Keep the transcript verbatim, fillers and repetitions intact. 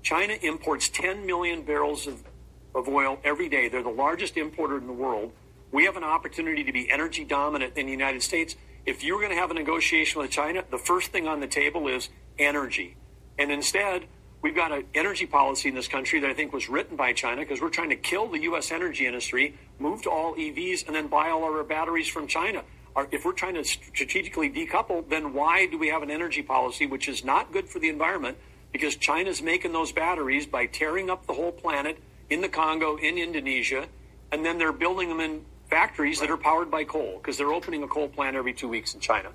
China imports ten million barrels of, of oil every day. They're the largest importer in the world. We have an opportunity to be energy dominant in the United States. If you're going to have a negotiation with China, the first thing on the table is energy. And instead, we've got an energy policy in this country that I think was written by China because we're trying to kill the U S energy industry, move to all E Vs, and then buy all our batteries from China. Our, if we're trying to strategically decouple, then why do we have an energy policy which is not good for the environment? Because China's making those batteries by tearing up the whole planet in the Congo, in Indonesia, and then they're building them in factories that are powered by coal because they're opening a coal plant every two weeks in China.